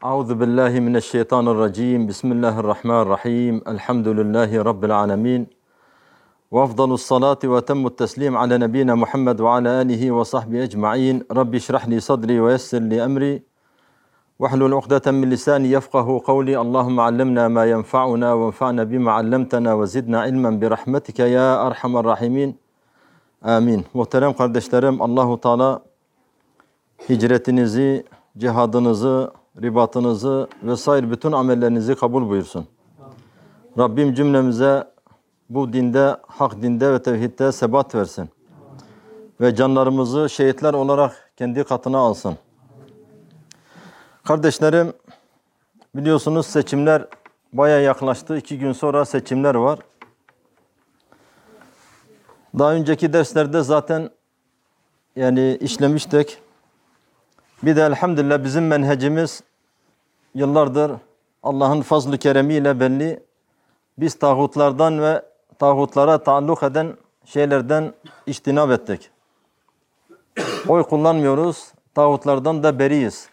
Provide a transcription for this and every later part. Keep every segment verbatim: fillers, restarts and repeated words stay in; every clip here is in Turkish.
Euzu billahi mineşşeytanirracim. Bismillahirrahmanirrahim. Elhamdülillahi rabbil alamin. Ve afdalus salati ve temmut teslim ala nebiyina Muhammed ve ala alihi ve sahbihi ecmaîn. Rabbi şrah li sadri ve yessir li emri. Vahlul ukdeten min lisani yefkahu kavli. Allahumme allimna ma yenfa'una ve enfa'na bima allamtana ve zidna ilmen bi rahmetike ya erhamer rahimin. Amin. Muhterem kardeşlerim, Allahu Teala hicretinizi, cihadınızı, ribatınızı vesaire bütün amellerinizi kabul buyursun. Rabbim cümlemize bu dinde, hak dinde ve tevhidde sebat versin. Ve canlarımızı şehitler olarak kendi katına alsın. Kardeşlerim, biliyorsunuz seçimler bayağı yaklaştı. İki gün sonra seçimler var. Daha önceki derslerde zaten yani işlemiştik. Bir de elhamdülillah bizim menhecimiz yıllardır Allah'ın fazl-ı keremiyle belli. Biz tağutlardan ve tağutlara taalluk eden şeylerden içtinab ettik. Oy kullanmıyoruz. Tağutlardan da beriyiz.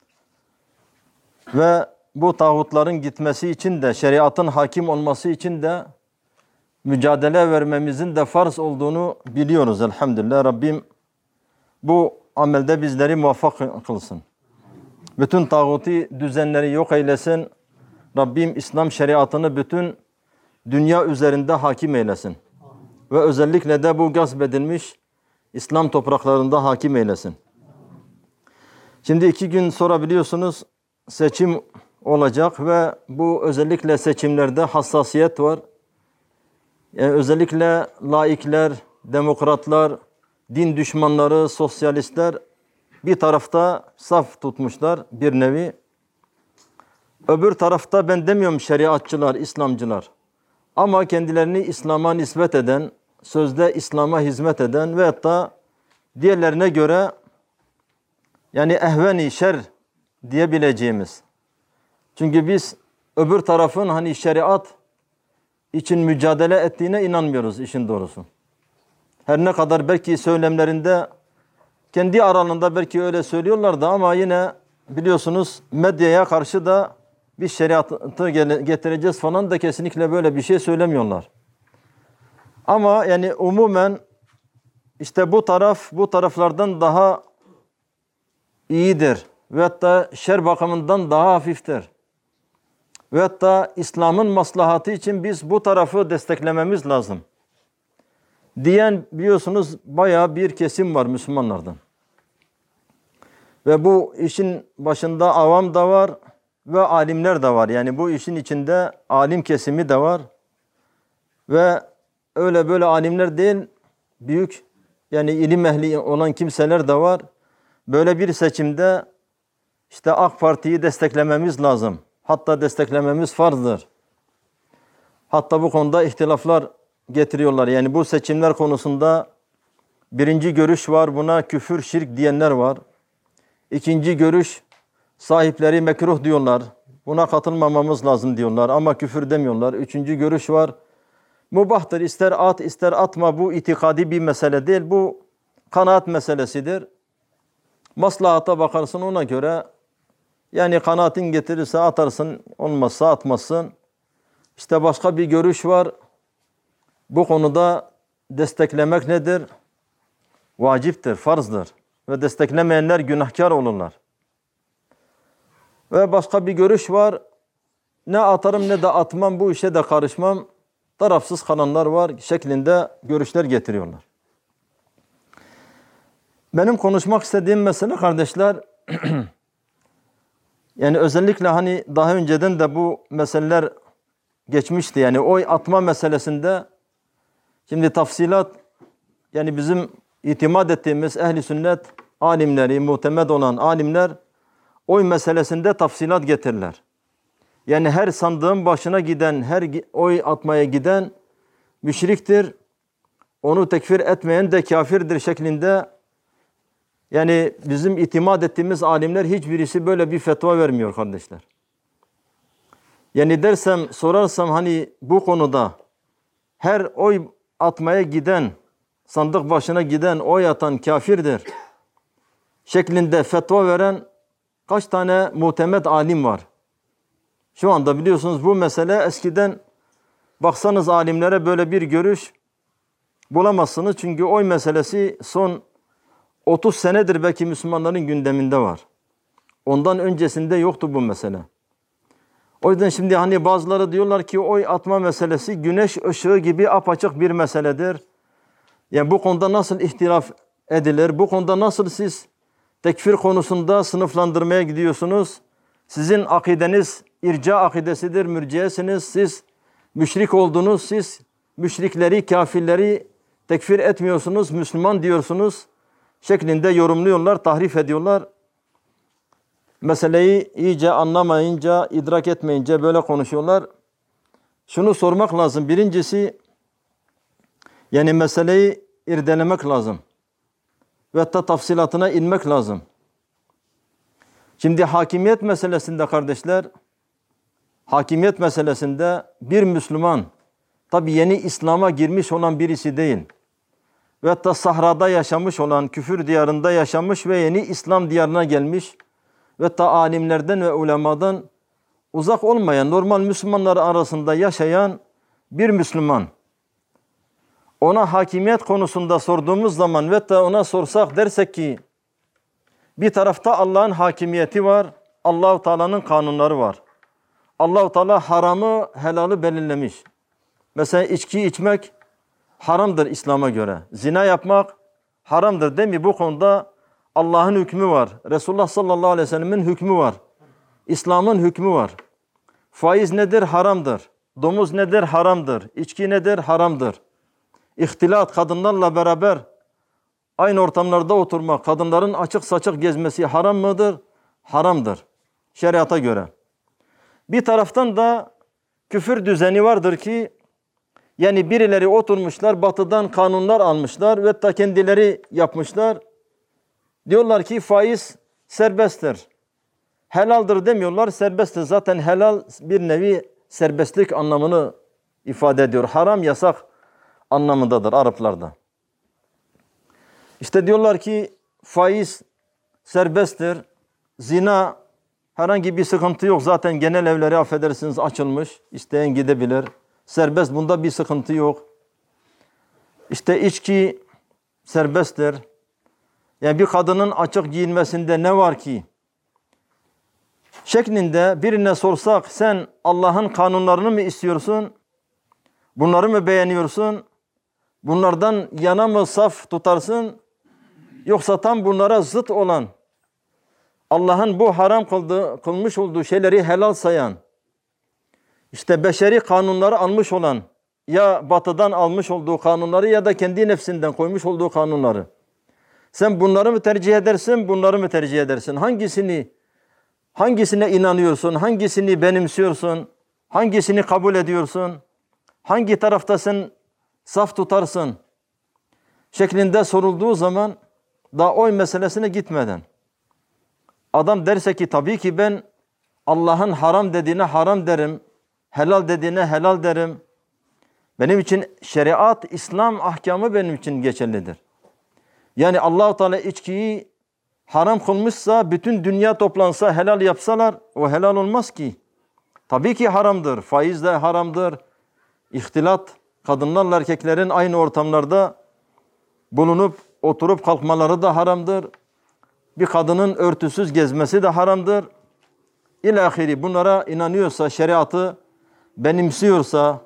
Ve bu tağutların gitmesi için de, şeriatın hakim olması için de mücadele vermemizin de farz olduğunu biliyoruz elhamdülillah. Rabbim bu amelde bizleri muvaffak kılsın. Bütün tağuti düzenleri yok eylesin. Rabbim İslam şeriatını bütün dünya üzerinde hakim eylesin. Ve özellikle de bu gasp edilmiş İslam topraklarında hakim eylesin. Şimdi iki gün sonra biliyorsunuz seçim olacak ve bu özellikle seçimlerde hassasiyet var. Yani özellikle laikler, demokratlar, din düşmanları, sosyalistler bir tarafta saf tutmuşlar bir nevi. Öbür tarafta ben demiyorum şeriatçılar, İslamcılar. Ama kendilerini İslam'a nispet eden, sözde İslam'a hizmet eden ve hatta diğerlerine göre yani ehven-i şer diyebileceğimiz. Çünkü biz öbür tarafın hani şeriat için mücadele ettiğine inanmıyoruz işin doğrusu. Her ne kadar belki söylemlerinde kendi aralarında belki öyle söylüyorlar da ama yine biliyorsunuz medyaya karşı da biz şeriatı getireceğiz falan da kesinlikle böyle bir şey söylemiyorlar. Ama yani umumen işte bu taraf bu taraflardan daha iyidir ve hatta şer bakımından daha hafiftir. Ve hatta İslam'ın maslahatı için biz bu tarafı desteklememiz lazım diyen biliyorsunuz bayağı bir kesim var Müslümanlardan. Ve bu işin başında avam da var ve alimler de var. Yani bu işin içinde alim kesimi de var. Ve öyle böyle alimler değil, büyük yani ilim ehli olan kimseler de var. Böyle bir seçimde işte AK Parti'yi desteklememiz lazım. Hatta desteklememiz farzdır. Hatta bu konuda ihtilaflar getiriyorlar. Yani bu seçimler konusunda birinci görüş var. Buna küfür, şirk diyenler var. İkinci görüş sahipleri mekruh diyorlar. Buna katılmamamız lazım diyorlar ama küfür demiyorlar. Üçüncü görüş var. Mubahtır. İster at ister atma, bu itikadi bir mesele değil. Bu kanaat meselesidir. Maslahata bakarsın ona göre. Yani kanaatin getirirse atarsın, olmazsa atmazsın. İşte başka bir görüş var. Bu konuda desteklemek nedir? Vaciptir, farzdır. Ve desteklemeyenler günahkar olurlar. Ve başka bir görüş var. Ne atarım ne de atmam, bu işe de karışmam. Tarafsız kalanlar var şeklinde görüşler getiriyorlar. Benim konuşmak istediğim mesele kardeşler, yani özellikle hani daha önceden de bu meseleler geçmişti. Yani oy atma meselesinde şimdi tafsilat, yani bizim itimat ettiğimiz ehli sünnet alimleri, muhtemed olan alimler oy meselesinde tafsilat getirirler. Yani her sandığın başına giden, her oy atmaya giden müşriktir. Onu tekfir etmeyen de kafirdir şeklinde. Yani bizim itimat ettiğimiz alimler hiçbirisi böyle bir fetva vermiyor kardeşler. Yani dersem, sorarsam hani bu konuda her oy atmaya giden, sandık başına giden, oy atan kafirdir şeklinde fetva veren kaç tane muhtemet alim var. Şu anda biliyorsunuz bu mesele eskiden baksanız alimlere böyle bir görüş bulamazsınız. Çünkü oy meselesi son otuz senedir belki Müslümanların gündeminde var. Ondan öncesinde yoktu bu mesele. O yüzden şimdi hani bazıları diyorlar ki oy atma meselesi güneş ışığı gibi apaçık bir meseledir. Yani bu konuda nasıl ihtilaf edilir? Bu konuda nasıl siz tekfir konusunda sınıflandırmaya gidiyorsunuz? Sizin akideniz irca akidesidir, mürciyesiniz. Siz müşrik oldunuz, siz müşrikleri, kafirleri tekfir etmiyorsunuz, Müslüman diyorsunuz şeklinde yorumluyorlar, tahrif ediyorlar. Meseleyi iyice anlamayınca, idrak etmeyince böyle konuşuyorlar. Şunu sormak lazım. Birincisi, yani meseleyi irdelemek lazım. Ve hatta tafsilatına inmek lazım. Şimdi hakimiyet meselesinde kardeşler, hakimiyet meselesinde bir Müslüman, tabi yeni İslam'a girmiş olan birisi değil. Ve hatta sahrada yaşamış olan, küfür diyarında yaşamış ve yeni İslam diyarına gelmiş ve hatta alimlerden ve ulemadan uzak olmayan, normal Müslümanlar arasında yaşayan bir Müslüman. Ona hakimiyet konusunda sorduğumuz zaman ve hatta ona sorsak dersek ki bir tarafta Allah'ın hakimiyeti var, Allah-u Teala'nın kanunları var. Allah-u Teala haramı, helalı belirlemiş. Mesela içki içmek haramdır İslam'a göre. Zina yapmak haramdır değil mi? Bu konuda Allah'ın hükmü var. Resulullah sallallahu aleyhi ve sellemin hükmü var. İslam'ın hükmü var. Faiz nedir? Haramdır. Domuz nedir? Haramdır. İçki nedir? Haramdır. İhtilat, kadınlarla beraber aynı ortamlarda oturmak, kadınların açık saçık gezmesi haram mıdır? Haramdır. Şeriata göre. Bir taraftan da küfür düzeni vardır ki yani birileri oturmuşlar, batıdan kanunlar almışlar ve ta kendileri yapmışlar. Diyorlar ki faiz serbesttir. Helaldir demiyorlar, serbesttir. Zaten helal bir nevi serbestlik anlamını ifade ediyor. Haram, yasak anlamındadır Araplarda. İşte diyorlar ki faiz serbesttir. Zina herhangi bir sıkıntı yok. Zaten genel evleri affedersiniz açılmış. İsteyen gidebilir. Serbest, bunda bir sıkıntı yok. İşte içki serbesttir. Yani bir kadının açık giyinmesinde ne var ki? Şeklinde birine sorsak sen Allah'ın kanunlarını mı istiyorsun? Bunları mı beğeniyorsun? Bunlardan yana mı saf tutarsın? Yoksa tam bunlara zıt olan, Allah'ın bu haram kıldığı, kılmış olduğu şeyleri helal sayan, işte beşeri kanunları almış olan, ya batıdan almış olduğu kanunları ya da kendi nefsinden koymuş olduğu kanunları. Sen bunları mı tercih edersin, bunları mı tercih edersin? Hangisini, hangisine inanıyorsun, hangisini benimsiyorsun, hangisini kabul ediyorsun, hangi tarafta sen saf tutarsın şeklinde sorulduğu zaman daha oy meselesine gitmeden adam derse ki tabii ki ben Allah'ın haram dediğine haram derim, helal dediğine helal derim. Benim için şeriat, İslam ahkamı benim için geçerlidir. Yani Allah-u Teala içkiyi haram kılmışsa, bütün dünya toplansa, helal yapsalar o helal olmaz ki. Tabii ki haramdır. Faiz de haramdır. İhtilat, kadınlarla erkeklerin aynı ortamlarda bulunup oturup kalkmaları da haramdır. Bir kadının örtüsüz gezmesi de haramdır. İlahiri bunlara inanıyorsa, şeriatı benimsiyorsa,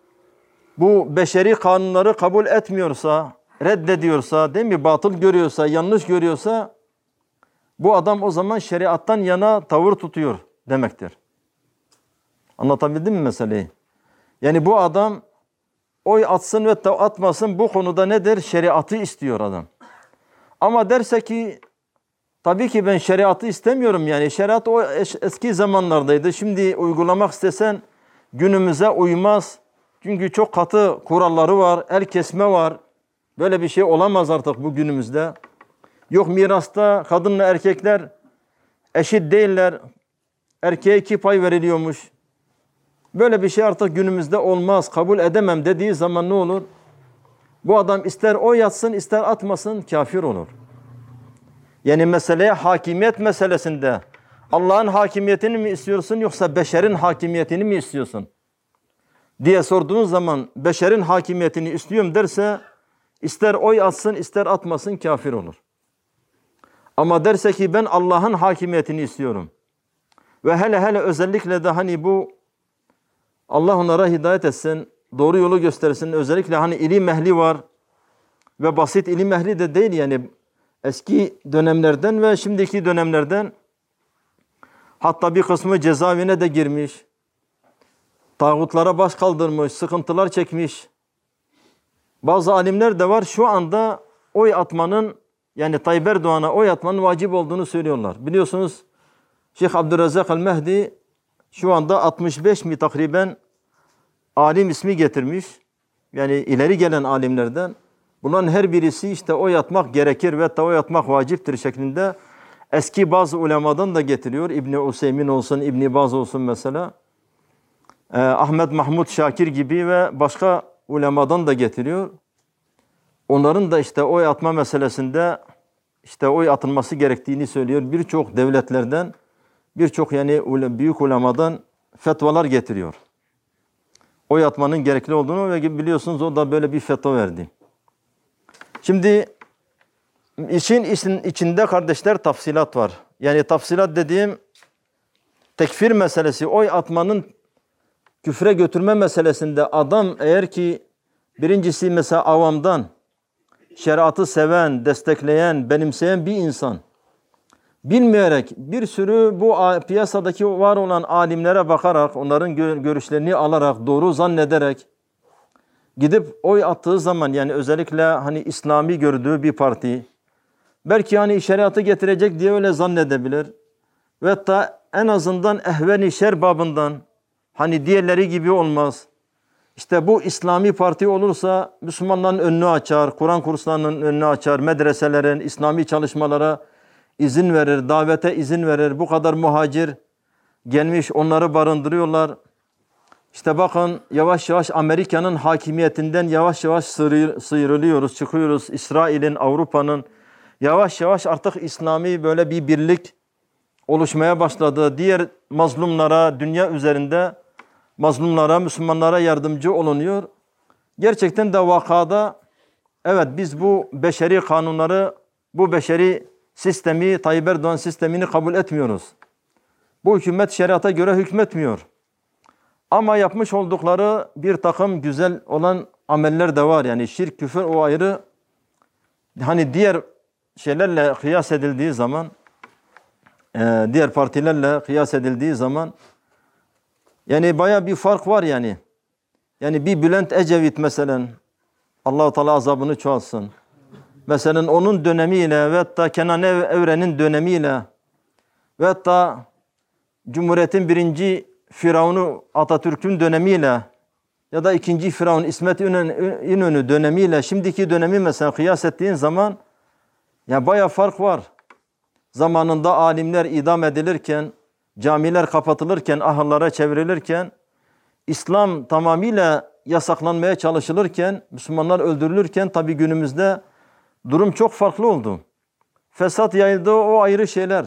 bu beşeri kanunları kabul etmiyorsa, reddediyorsa, değil mi? Batıl görüyorsa, yanlış görüyorsa bu adam o zaman şeriattan yana tavır tutuyor demektir. Anlatabildim mi meseleyi? Yani bu adam oy atsın ve atmasın bu konuda nedir? Şeriatı istiyor adam. Ama derse ki tabii ki ben şeriatı istemiyorum yani. Şeriat o eski zamanlardaydı. Şimdi uygulamak istesen günümüze uymaz. Çünkü çok katı kuralları var. El kesme var. Böyle bir şey olamaz artık bu günümüzde. Yok mirasta kadınla erkekler eşit değiller. Erkeğe iki pay veriliyormuş. Böyle bir şey artık günümüzde olmaz. Kabul edemem dediği zaman ne olur? Bu adam ister oy atsın ister atmasın kafir olur. Yani meseleye hakimiyet meselesinde Allah'ın hakimiyetini mi istiyorsun yoksa beşerin hakimiyetini mi istiyorsun diye sorduğun zaman beşerin hakimiyetini istiyorum derse ister oy atsın ister atmasın kafir olur. Ama derse ki ben Allah'ın hakimiyetini istiyorum ve hele hele özellikle de hani bu Allah onlara hidayet etsin, doğru yolu göstersin. Özellikle hani ilim ehli var ve basit ilim ehli de değil yani eski dönemlerden ve şimdiki dönemlerden, hatta bir kısmı cezaevine de girmiş, tağutlara baş kaldırmış, sıkıntılar çekmiş. Bazı alimler de var şu anda oy atmanın, yani Tayyip Erdoğan'a oy atmanın vacip olduğunu söylüyorlar. Biliyorsunuz Şeyh Abdurrezzak el-Mehdi şu anda altmış beş mi takriben alim ismi getirmiş. Yani ileri gelen alimlerden. Bunların her birisi işte oy atmak gerekir ve oy atmak vaciptir şeklinde eski bazı ulemadan da getiriyor. İbni Useymin olsun, İbni Baz olsun mesela. Ee, Ahmet Mahmud Şakir gibi ve başka ulemadan da getiriyor. Onların da işte oy atma meselesinde işte oy atılması gerektiğini söylüyor. Birçok devletlerden, birçok yani büyük ulemadan fetvalar getiriyor. Oy atmanın gerekli olduğunu ve biliyorsunuz o da böyle bir fetva verdi. Şimdi işin, işin içinde kardeşler tafsilat var. Yani tafsilat dediğim tekfir meselesi, oy atmanın küfre götürme meselesinde adam eğer ki birincisi mesela avamdan şeriatı seven, destekleyen, benimseyen bir insan bilmeyerek bir sürü bu piyasadaki var olan alimlere bakarak, onların görüşlerini alarak, doğru zannederek gidip oy attığı zaman, yani özellikle hani İslami gördüğü bir parti belki hani şeriatı getirecek diye öyle zannedebilir. Ve hatta en azından ehven-i şer babından hani diğerleri gibi olmaz. İşte bu İslami parti olursa Müslümanların önünü açar, Kur'an kurslarının önünü açar, medreselerin, İslami çalışmalara izin verir, davete izin verir. Bu kadar muhacir gelmiş, onları barındırıyorlar. İşte bakın yavaş yavaş Amerika'nın hakimiyetinden yavaş yavaş sıyrılıyoruz, çıkıyoruz. İsrail'in, Avrupa'nın yavaş yavaş artık İslami böyle bir birlik oluşmaya başladı. Diğer mazlumlara, dünya üzerinde mazlumlara, Müslümanlara yardımcı olunuyor. Gerçekten de vakada evet biz bu beşeri kanunları, bu beşeri sistemi, Tayyip Erdoğan sistemini kabul etmiyoruz. Bu hükümet şeriata göre hükmetmiyor. Ama yapmış oldukları bir takım güzel olan ameller de var. Yani şirk, küfür o ayrı. Hani diğer şeylerle kıyas edildiği zaman, diğer partilerle kıyas edildiği zaman yani baya bir fark var yani. Yani bir Bülent Ecevit mesela, Allah-u Teala azabını çoğalsın. Mesela onun dönemiyle ve hatta Kenan Evren'in dönemiyle ve hatta Cumhuriyet'in birinci Firavunu Atatürk'ün dönemiyle ya da ikinci Firavun İsmet İnönü dönemiyle şimdiki dönemi mesela kıyas ettiğin zaman ya baya fark var. Zamanında alimler idam edilirken, camiler kapatılırken, ahırlara çevrilirken, İslam tamamıyla yasaklanmaya çalışılırken, Müslümanlar öldürülürken tabii günümüzde durum çok farklı oldu. Fesat yayıldı, o ayrı şeyler.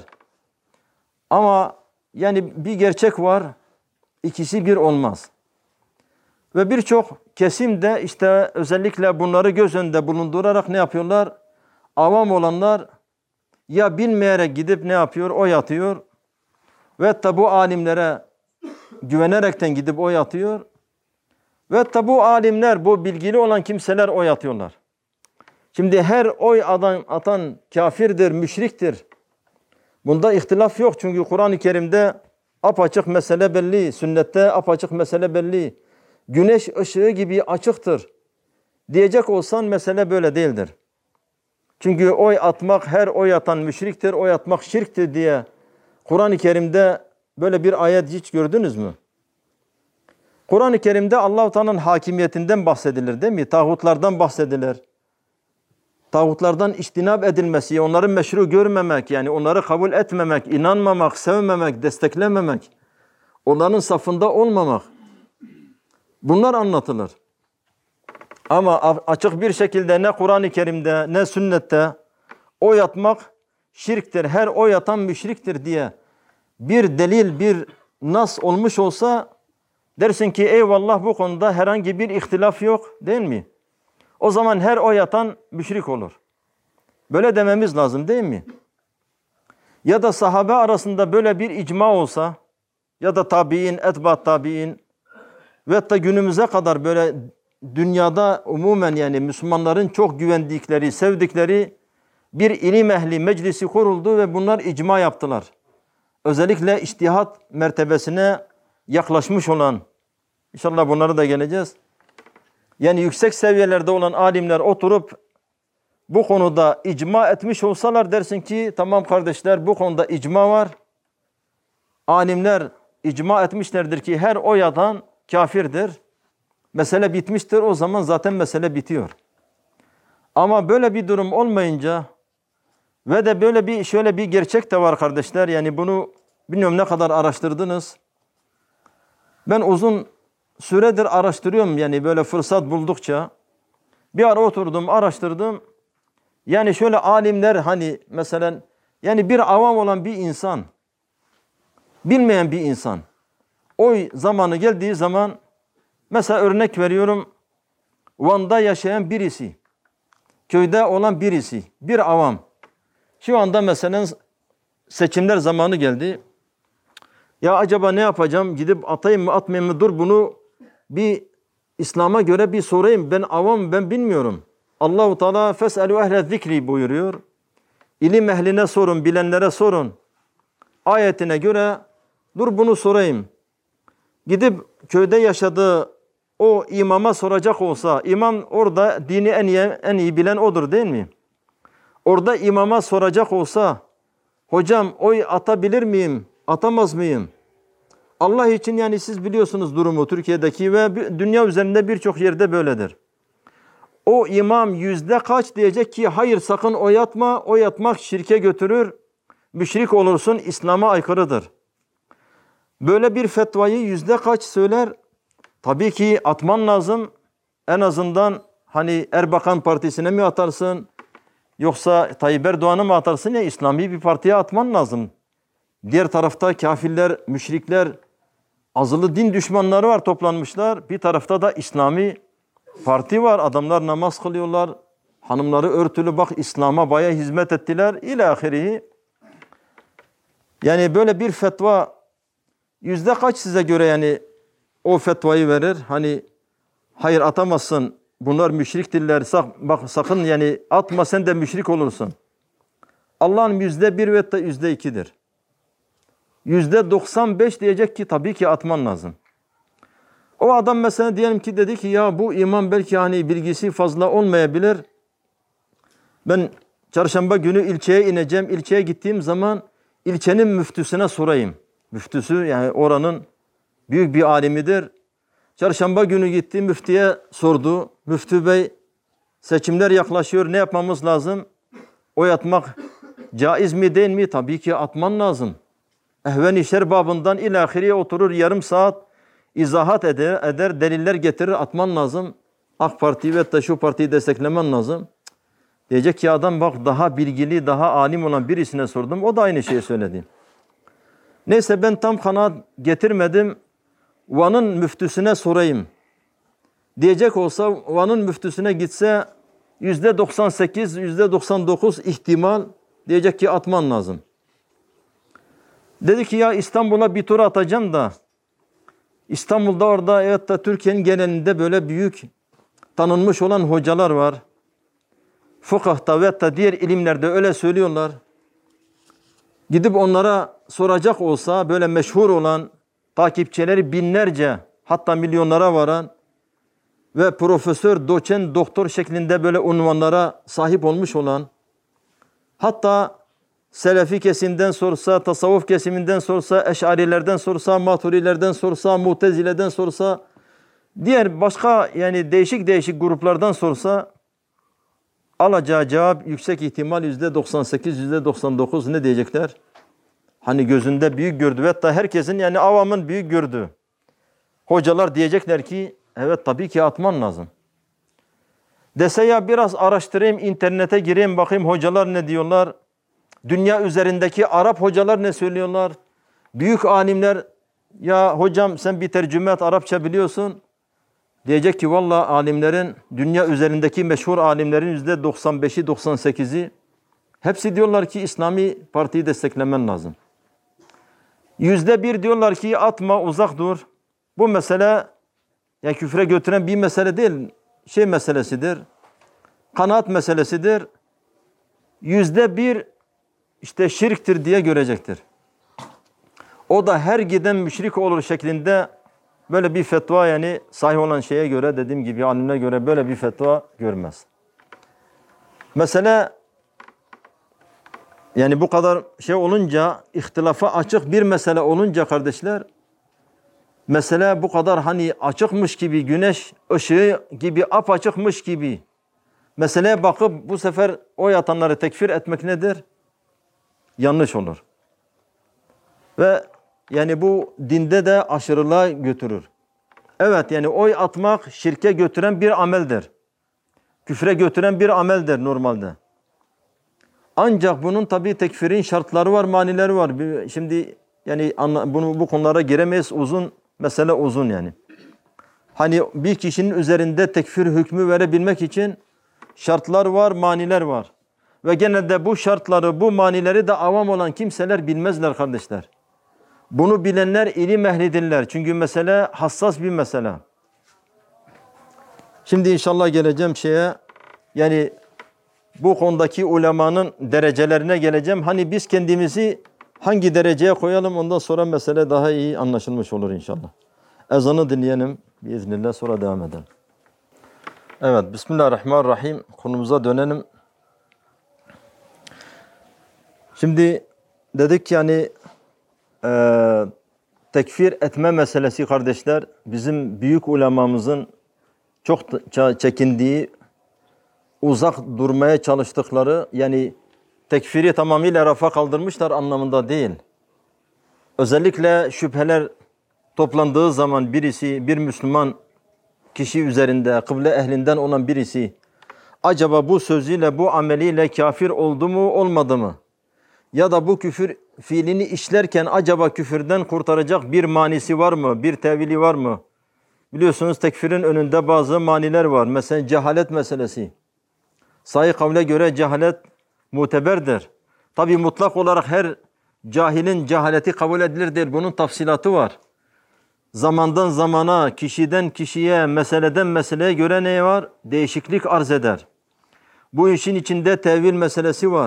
Ama yani bir gerçek var, ikisi bir olmaz. Ve birçok kesim de işte özellikle bunları göz önünde bulundurarak ne yapıyorlar? Avam olanlar ya bilmeyerek gidip ne yapıyor? Oy atıyor. Ve hatta bu alimlere güvenerekten gidip oy atıyor. Ve hatta bu alimler, bu bilgili olan kimseler oy atıyorlar. Şimdi her oy atan, atan kafirdir, müşriktir. Bunda ihtilaf yok. Çünkü Kur'an-ı Kerim'de apaçık mesele belli. Sünnette apaçık mesele belli. Güneş ışığı gibi açıktır. Diyecek olsan mesele böyle değildir. Çünkü oy atmak, her oy atan müşriktir, oy atmak şirktir diye Kur'an-ı Kerim'de böyle bir ayet hiç gördünüz mü? Kur'an-ı Kerim'de Allah-u Teala'nın hakimiyetinden bahsedilir değil mi? Tağutlardan bahsedilir. Tağutlardan içtinab edilmesi, onları meşru görmemek, yani onları kabul etmemek, inanmamak, sevmemek, desteklememek, onların safında olmamak. Bunlar anlatılır. Ama açık bir şekilde ne Kur'an-ı Kerim'de ne sünnette oy atmak şirktir, her oy atan müşriktir diye bir delil, bir nas olmuş olsa dersin ki eyvallah bu konuda herhangi bir ihtilaf yok değil mi? O zaman her oy atan müşrik olur. Böyle dememiz lazım değil mi? Ya da sahabe arasında böyle bir icma olsa ya da tabi'in, etbaat tabi'in ve hatta günümüze kadar böyle dünyada umumen yani Müslümanların çok güvendikleri, sevdikleri bir ilim ehli meclisi kuruldu ve bunlar icma yaptılar. Özellikle içtihat mertebesine yaklaşmış olan, inşallah bunlara da geleceğiz. Yani yüksek seviyelerde olan alimler oturup bu konuda icma etmiş olsalar dersin ki tamam kardeşler bu konuda icma var. Alimler icma etmişlerdir ki her oy atan kafirdir. Mesele bitmiştir, o zaman zaten mesele bitiyor. Ama böyle bir durum olmayınca ve de böyle bir şöyle bir gerçek de var kardeşler. Yani bunu bilmiyorum ne kadar araştırdınız. Ben uzun süredir araştırıyorum yani böyle fırsat buldukça. Bir ara oturdum, araştırdım. Yani şöyle alimler hani mesela yani bir avam olan bir insan, bilmeyen bir insan oy zamanı geldiği zaman mesela örnek veriyorum Van'da yaşayan birisi, köyde olan birisi, bir avam. Şu anda mesela seçimler zamanı geldi. Ya acaba ne yapacağım? Gidip atayım mı atmayayım mı? Dur bunu bir İslam'a göre bir sorayım. Ben avam, ben bilmiyorum. Allahu Teala feselu ehle zikri buyuruyor. İlim ehline sorun, bilenlere sorun. Ayetine göre dur bunu sorayım. Gidip köyde yaşadığı o imama soracak olsa, imam orada dini en iyi, en iyi bilen odur değil mi? Orada imama soracak olsa, hocam oy atabilir miyim, atamaz mıyım? Allah için yani siz biliyorsunuz durumu Türkiye'deki ve dünya üzerinde birçok yerde böyledir. O imam yüzde kaç diyecek ki hayır sakın oy atma, oy atmak şirke götürür, müşrik olursun, İslam'a aykırıdır. Böyle bir fetvayı yüzde kaç söyler? Tabii ki atman lazım. En azından hani Erbakan Partisi'ne mi atarsın? Yoksa Tayyip Erdoğan'ı mı atarsın ya İslami bir partiye atman lazım. Diğer tarafta kafirler, müşrikler, azılı din düşmanları var toplanmışlar. Bir tarafta da İslami parti var. Adamlar namaz kılıyorlar. Hanımları örtülü bak İslam'a bayağı hizmet ettiler. İlâhirihi. Yani böyle bir fetva yüzde kaç size göre yani o fetvayı verir? Hani hayır atamazsın. Bunlar müşriktirler. Bak sakın yani atma sen de müşrik olursun. Allah'ın yüzde bir ve yüzde ikidir. Yüzde doksan beş diyecek ki tabii ki atman lazım. O adam mesela diyelim ki dedi ki ya bu imam belki hani bilgisi fazla olmayabilir. Ben çarşamba günü ilçeye ineceğim. İlçeye gittiğim zaman ilçenin müftüsüne sorayım. Müftüsü yani oranın büyük bir alimidir. Çarşamba günü gitti müftiye sordu. Müftü bey seçimler yaklaşıyor ne yapmamız lazım? Oy atmak caiz mi değil mi? Tabii ki atman lazım. Ehven-i şer babından ilahiriye oturur yarım saat izahat eder, eder, deliller getirir atman lazım. AK Parti ve da şu partiyi desteklemen lazım. Diyecek ki adam bak daha bilgili, daha alim olan birisine sordum. O da aynı şeyi söyledi. Neyse ben tam kanaat getirmedim. Van'ın müftüsüne sorayım. Diyecek olsa Van'ın müftüsüne gitse yüzde doksan sekiz, yüzde doksan dokuz ihtimal diyecek ki atman lazım. Dedi ki ya İstanbul'a bir tur atacağım da İstanbul'da orada evet da Türkiye'nin genelinde böyle büyük tanınmış olan hocalar var. Fıkıhta ve da diğer ilimlerde öyle söylüyorlar. Gidip onlara soracak olsa böyle meşhur olan takipçileri binlerce hatta milyonlara varan ve profesör, doçent, doktor şeklinde böyle unvanlara sahip olmuş olan hatta Selefi kesimden sorsa, tasavvuf kesiminden sorsa, Eş'arilerden sorsa, Maturilerden sorsa, Mutezile'den sorsa, diğer başka yani değişik değişik gruplardan sorsa alacağı cevap yüksek ihtimal yüzde doksan sekiz, yüzde doksan dokuz ne diyecekler? Hani gözünde büyük gördü ve hatta herkesin yani avamın büyük gördüğü. Hocalar diyecekler ki evet tabii ki atman lazım. Dese ya biraz araştırayım, internete gireyim bakayım hocalar ne diyorlar. Dünya üzerindeki Arap hocalar ne söylüyorlar? Büyük alimler, ya hocam sen bir tercüme et, Arapça biliyorsun. Diyecek ki vallahi alimlerin, dünya üzerindeki meşhur alimlerin yüzde doksan beşi doksan sekizi hepsi diyorlar ki İslami Parti'yi desteklemen lazım. Yüzde bir diyorlar ki atma, uzak dur. Bu mesele yani küfre götüren bir mesele değil, şey meselesidir. Kanaat meselesidir. Yüzde bir işte şirktir diye görecektir. O da her giden müşrik olur şeklinde böyle bir fetva, yani sahih olan şeye göre, dediğim gibi alimine göre böyle bir fetva görmez. Mesele yani bu kadar şey olunca, ihtilafa açık bir mesele olunca kardeşler, mesele bu kadar hani açıkmış gibi, güneş ışığı gibi apaçıkmış gibi meseleye bakıp bu sefer o yatanları tekfir etmek nedir? Yanlış olur. Ve yani bu dinde de aşırılığa götürür. Evet, yani oy atmak şirke götüren bir ameldir. Küfre götüren bir ameldir normalde. Ancak bunun tabii tekfirin şartları var, manileri var. Şimdi yani bunu bu konulara giremeyiz. Uzun mesele, uzun yani. Hani bir kişinin üzerinde tekfir hükmü verebilmek için şartlar var, maniler var. Ve genelde bu şartları, bu manileri de avam olan kimseler bilmezler kardeşler. Bunu bilenler ilim ehlidirler. Çünkü mesele hassas bir mesele. Şimdi inşallah geleceğim şeye, yani bu konudaki ulemanın derecelerine geleceğim. Hani biz kendimizi hangi dereceye koyalım, ondan sonra mesele daha iyi anlaşılmış olur inşallah. Ezanı dinleyelim biiznillah, sonra devam edelim. Evet, Bismillahirrahmanirrahim. Konumuza dönelim. Şimdi dedik yani e, tekfir etme meselesi kardeşler, bizim büyük ulemamızın çok çekindiği, uzak durmaya çalıştıkları, yani tekfiri tamamıyla rafa kaldırmışlar anlamında değil. Özellikle şüpheler toplandığı zaman birisi, bir Müslüman kişi üzerinde, kıble ehlinden olan birisi, acaba bu sözüyle, bu ameliyle kafir oldu mu, olmadı mı? Ya da bu küfür fiilini işlerken acaba küfürden kurtaracak bir manisi var mı, bir tevili var mı? Biliyorsunuz tekfirin önünde bazı maniler var. Mesela cehalet meselesi. Sahih kavle göre cehalet muteberdir. Tabi mutlak olarak her cahilin cehaleti kabul edilir değil. Bunun tafsilatı var. Zamandan zamana, kişiden kişiye, meseleden meseleye göre ne var? Değişiklik arz eder. Bu işin içinde tevil meselesi var.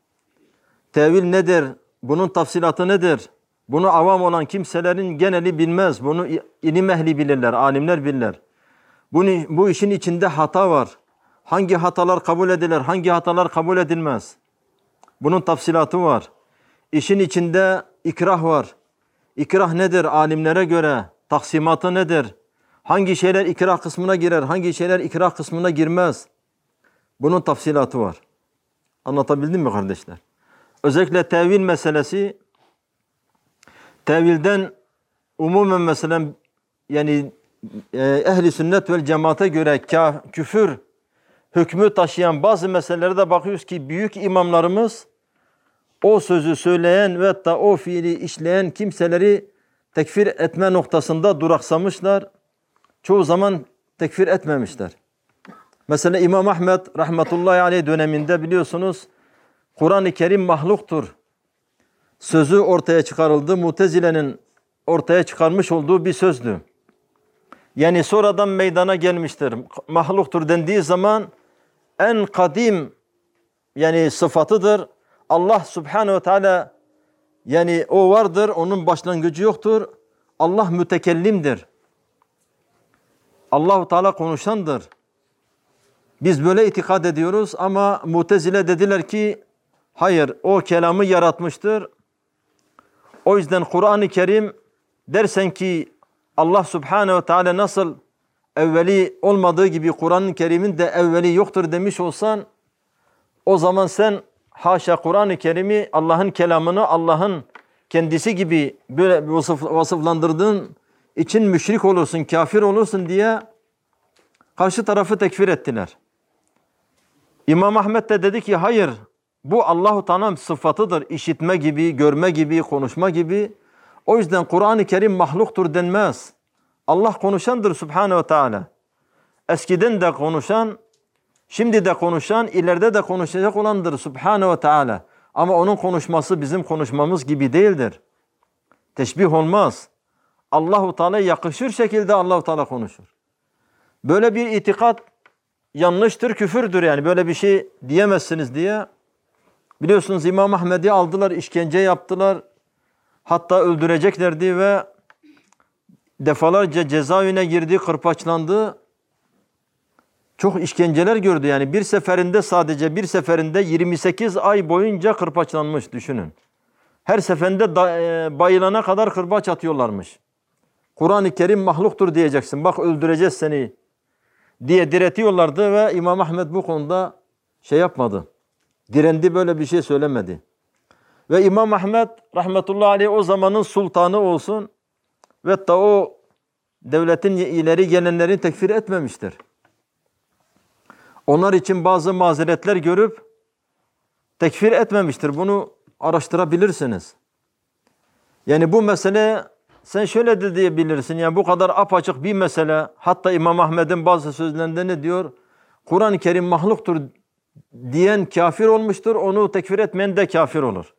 Tevil nedir? Bunun tafsilatı nedir? Bunu avam olan kimselerin geneli bilmez. Bunu ilim ehli bilirler, alimler bilirler. Bunu, bu işin içinde hata var. Hangi hatalar kabul edilir, hangi hatalar kabul edilmez? Bunun tafsilatı var. İşin içinde ikrah var. İkrah nedir? Alimlere göre taksimatı nedir? Hangi şeyler ikrah kısmına girer, hangi şeyler ikrah kısmına girmez? Bunun tafsilatı var. Anlatabildim mi kardeşler? Özellikle tevil meselesi, tevilden umumen mesela yani e, ehli sünnet vel cemaate göre ka, küfür hükmü taşıyan bazı meselelere de bakıyoruz ki büyük imamlarımız o sözü söyleyen ve hatta o fiili işleyen kimseleri tekfir etme noktasında duraksamışlar. Çoğu zaman tekfir etmemişler. Mesela İmam Ahmed rahmetullahi aleyh döneminde biliyorsunuz Kur'an-ı Kerim mahluktur sözü ortaya çıkarıldı. Mutezile'nin ortaya çıkarmış olduğu bir sözdü. Yani sonradan meydana gelmiştir. Mahluktur dendiği zaman en kadim yani sıfatıdır. Allah Subhanahu ve Teala yani o vardır, onun başlangıcı yoktur. Allah mütekellimdir. Allah-u Teala konuşandır. Biz böyle itikad ediyoruz ama Mutezile dediler ki hayır, o kelamı yaratmıştır. O yüzden Kur'an-ı Kerim dersen ki Allah Subhanahu ve Teala nasıl evveli olmadığı gibi Kur'an-ı Kerim'in de evveli yoktur demiş olsan, o zaman sen haşa Kur'an-ı Kerim'i, Allah'ın kelamını Allah'ın kendisi gibi böyle vasıf, vasıflandırdığın için müşrik olursun, kafir olursun diye karşı tarafı tekfir ettiler. İmam Ahmed de dedi ki hayır, bu Allah-u Teala'nın sıfatıdır. İşitme gibi, görme gibi, konuşma gibi. O yüzden Kur'an-ı Kerim mahluktur denmez. Allah konuşandır Subhanahu ve Teala. Eskiden de konuşan, şimdi de konuşan, ileride de konuşacak olandır Subhanahu ve Teala. Ama onun konuşması bizim konuşmamız gibi değildir. Teşbih olmaz. Allahu Teala yakışır şekilde Allahu Teala konuşur. Böyle bir itikat yanlıştır, küfürdür yani. Böyle bir şey diyemezsiniz diye. Biliyorsunuz İmam Ahmed'i aldılar, işkence yaptılar. Hatta öldüreceklerdi ve defalarca cezaevine girdi, kırpaçlandı. Çok işkenceler gördü yani. Bir seferinde sadece bir seferinde yirmi sekiz ay boyunca kırpaçlanmış düşünün. Her seferinde da, e, bayılana kadar kırbaç atıyorlarmış. Kur'an-ı Kerim mahluktur diyeceksin. Bak öldüreceğiz seni diye diretiyorlardı ve İmam Ahmed bu konuda şey yapmadı. Direndi, böyle bir şey söylemedi. Ve İmam Ahmed rahmetullahi aleyh o zamanın sultanı olsun ve da o devletin ileri gelenlerini tekfir etmemiştir. Onlar için bazı mazeretler görüp tekfir etmemiştir. Bunu araştırabilirsiniz. Yani bu mesele sen şöyle de diyebilirsin. Yani bu kadar apaçık bir mesele. Hatta İmam Ahmed'in bazı sözlerinde ne diyor? Kur'an-ı Kerim mahluktur diyen kafir olmuştur. Onu tekfir etmeyen de kafir olur.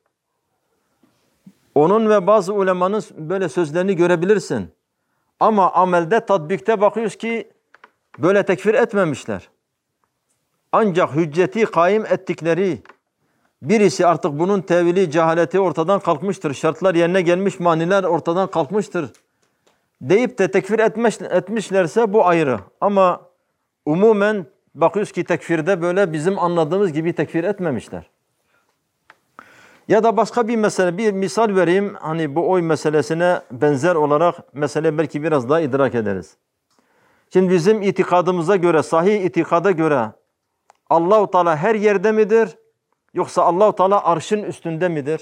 Onun ve bazı ulemanın böyle sözlerini görebilirsin. Ama amelde, tatbikte bakıyoruz ki böyle tekfir etmemişler. Ancak hücceti kaim ettikleri birisi artık bunun tevili, cehaleti ortadan kalkmıştır. Şartlar yerine gelmiş, maniler ortadan kalkmıştır deyip de tekfir etmiş, etmişlerse bu ayrı. Ama umumen bakıyoruz ki tekfirde böyle bizim anladığımız gibi tekfir etmemişler. Ya da başka bir mesele, bir misal vereyim. Hani bu oy meselesine benzer olarak mesele belki biraz daha idrak ederiz. Şimdi bizim itikadımıza göre, sahih itikada göre Allah-u Teala her yerde midir? Yoksa Allah-u Teala arşın üstünde midir?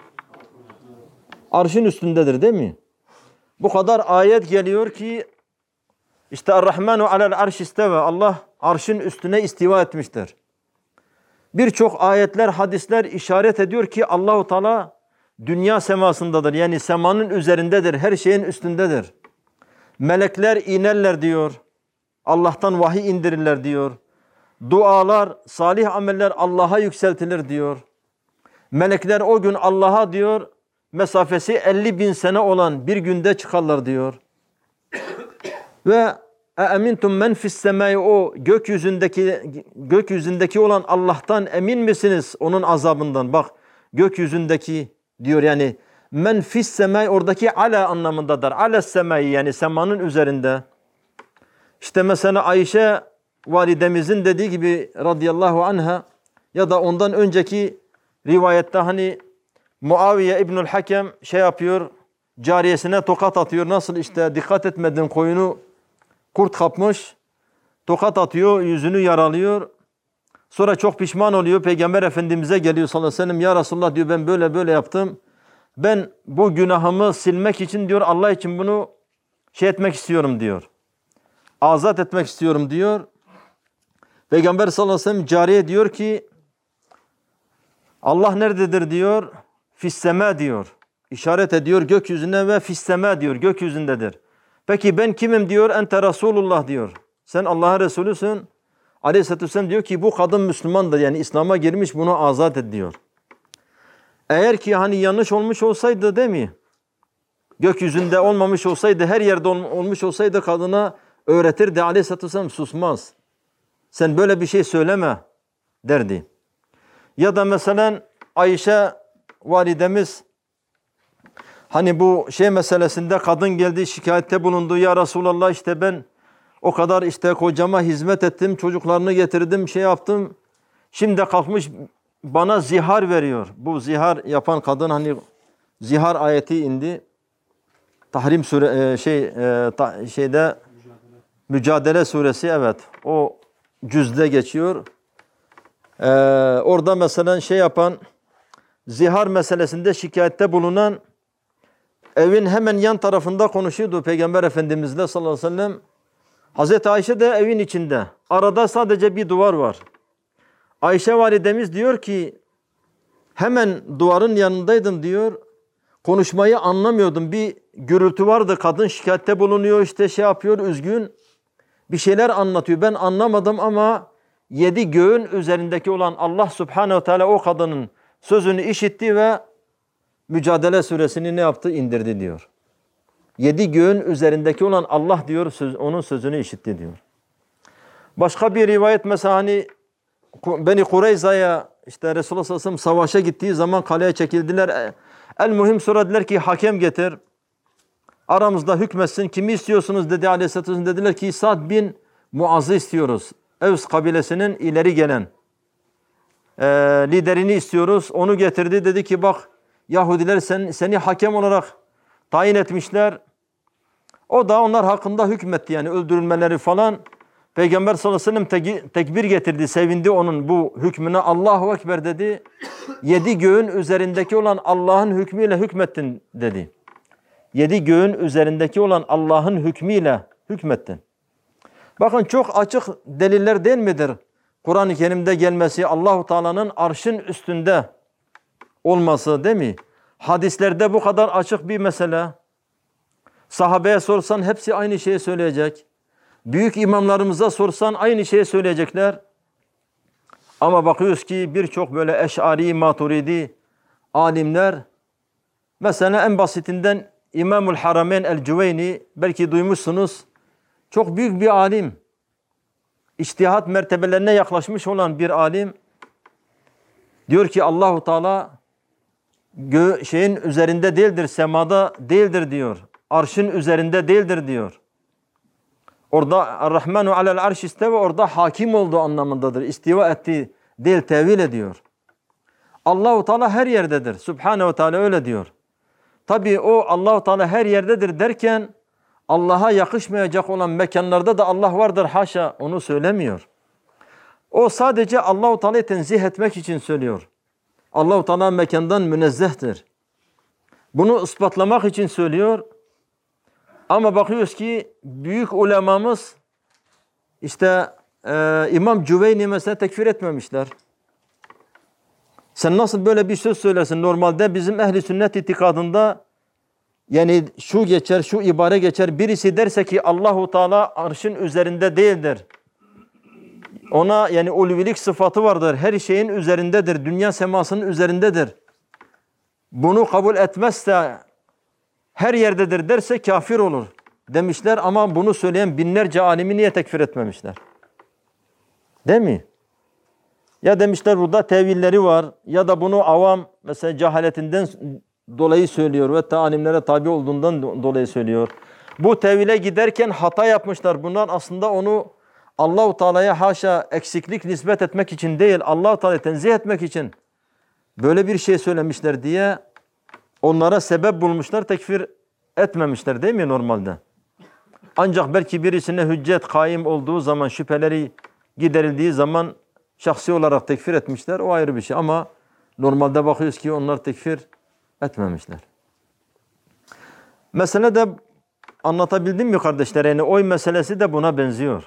Arşın üstündedir değil mi? Bu kadar ayet geliyor ki işte Er-Rahmanu alel arş isteve. Allah arşın üstüne istiva etmiştir. Birçok ayetler, hadisler işaret ediyor ki Allah-u Teala dünya semasındadır. Yani semanın üzerindedir, her şeyin üstündedir. Melekler inerler diyor. Allah'tan vahiy indirirler diyor. Dualar, salih ameller Allah'a yükseltilir diyor. Melekler o gün Allah'a diyor, mesafesi elli bin sene olan bir günde çıkarlar diyor. Ve emintum men fis semai, o gökyüzündeki gökyüzündeki olan Allah'tan emin misiniz onun azabından? Bak gökyüzündeki diyor yani men fis semai oradaki ala anlamındadır. Ala semai yani semanın üzerinde. İşte mesela Ayşe validemizin dediği gibi radıyallahu anha ya da ondan önceki rivayette hani Muaviye İbnül Hakem şey yapıyor, cariyesine tokat atıyor. Nasıl işte dikkat etmedin koyunu kurt kapmış, tokat atıyor, yüzünü yaralıyor. Sonra çok pişman oluyor. Peygamber Efendimiz'e geliyor sallallahu aleyhi ve sellem. Ya Resulullah diyor, ben böyle böyle yaptım. Ben bu günahımı silmek için diyor, Allah için bunu şey etmek istiyorum diyor. Azat etmek istiyorum diyor. Peygamber sallallahu aleyhi ve sellem cariye diyor ki Allah nerededir diyor. Fisseme diyor. İşaret ediyor gökyüzüne ve fisseme diyor. Gökyüzündedir. Peki ben kimim diyor. Ente Resulullah diyor. Sen Allah'ın Resulüsün. Aleyhisselatü vesselam diyor ki bu kadın Müslümandır. Yani İslam'a girmiş, bunu azat et diyor. Eğer ki hani yanlış olmuş olsaydı değil mi? Gökyüzünde olmamış olsaydı, her yerde ol, olmuş olsaydı kadına öğretirdi. Aleyhisselatü vesselam susmaz. Sen böyle bir şey söyleme derdi. Ya da mesela Ayşe validemiz hani bu şey meselesinde kadın geldi, şikayette bulundu. Ya Resulallah işte ben o kadar işte kocama hizmet ettim, çocuklarını getirdim, şey yaptım. Şimdi kalkmış bana zihar veriyor. Bu zihar yapan kadın hani zihar ayeti indi. Tahrim sure şey ta, şeyde Mücadele suresi, evet. O cüzde geçiyor. Ee, orada mesela şey yapan, zihar meselesinde şikayette bulunan evin hemen yan tarafında konuşuyordu Peygamber Efendimizle sallallahu aleyhi ve sellem. Hazreti Ayşe de evin içinde. Arada sadece bir duvar var. Ayşe validemiz diyor ki hemen duvarın yanındaydım diyor. konuşmayı anlamıyordum. Bir gürültü vardı. Kadın şikayette bulunuyor, işte şey yapıyor, üzgün. Bir şeyler anlatıyor. Ben anlamadım ama yedi göğün üzerindeki olan Allah Subhanahu ve Teala o kadının sözünü işitti ve Mücadele suresini ne yaptı? İndirdi diyor. Yedi göğün üzerindeki olan Allah diyor, söz, onun sözünü işitti diyor. Başka bir rivayet mesela hani Beni Kureyza'ya işte Resulullah sallallahu aleyhi ve sellem savaşa gittiği zaman kaleye çekildiler. El muhim sonra dediler ki hakem getir. Aramızda hükmetsin. Kimi istiyorsunuz dedi aleyhissalatü vesselam. Dediler ki Sa'd bin Muaz'ı istiyoruz. Evs kabilesinin ileri gelen e, liderini istiyoruz. Onu getirdi. Dedi ki bak Yahudiler sen, seni hakem olarak tayin etmişler. O da onlar hakkında hükmetti yani öldürülmeleri falan. Peygamber sallallahu aleyhi ve sellem tekbir getirdi. Sevindi onun bu hükmüne. Allahu Ekber dedi. Yedi göğün üzerindeki olan Allah'ın hükmüyle hükmettin dedi. Yedi göğün üzerindeki olan Allah'ın hükmüyle hükmettin. Bakın çok açık deliller değil midir? Kur'an-ı Kerim'de gelmesi, Allahu Teala'nın arşın üstünde olması değil mi? Hadislerde bu kadar açık bir mesele. Sahabeye sorsan hepsi aynı şeyi söyleyecek. Büyük imamlarımıza sorsan aynı şeyi söyleyecekler. Ama bakıyoruz ki birçok böyle Eş'ari, Maturidi alimler, mesela en basitinden İmamul Harameyn el-Cüveyni, belki duymuşsunuz, çok büyük bir alim, içtihat mertebelerine yaklaşmış olan bir alim, diyor ki Allahu Teala gö şeyin üzerinde değildir, semada değildir diyor. Arşın üzerinde değildir diyor. Orada Er-Rahmanu alel arş isteve, orada hakim olduğu anlamındadır. İstiva etti değil, tevil ediyor. Allahu Teala her yerdedir. Subhanehu ve Teala öyle diyor. Tabii o Allahu Teala her yerdedir derken Allah'a yakışmayacak olan mekanlarda da Allah vardır haşa, onu söylemiyor. O sadece Allahu Teala'yı tenzih etmek için söylüyor. Allahu Teala mekandan münezzehtir. Bunu ispatlamak için söylüyor. Ama bakıyoruz ki büyük ulemamız işte e, İmam Cüveyni mesela tekfir etmemişler. Sen nasıl böyle bir söz söylersin? Normalde bizim ehli sünnet itikadında yani şu geçer, şu ibare geçer. Birisi derse ki Allahu Teala arşın üzerinde değildir. Ona yani ulvilik sıfatı vardır. Her şeyin üzerindedir. Dünya semasının üzerindedir. Bunu kabul etmezse her yerdedir derse kafir olur demişler ama bunu söyleyen binlerce alimi niye tekfir etmemişler? Değil mi? Ya demişler burada tevilleri var ya da bunu avam mesela cehaletinden dolayı söylüyor ve ta alimlere tabi olduğundan dolayı söylüyor. Bu tevile giderken hata yapmışlar. Bunlar aslında onu Allah-u Teala'ya haşa eksiklik nispet etmek için değil, Allah-u Teala'yı tenzih etmek için böyle bir şey söylemişler diye onlara sebep bulmuşlar, tekfir etmemişler değil mi normalde? Ancak belki birisine hüccet kaim olduğu zaman, şüpheleri giderildiği zaman şahsi olarak tekfir etmişler. O ayrı bir şey ama normalde bakıyoruz ki onlar tekfir etmemişler. Mesele de anlatabildim mi kardeşler? Yani oy meselesi de buna benziyor.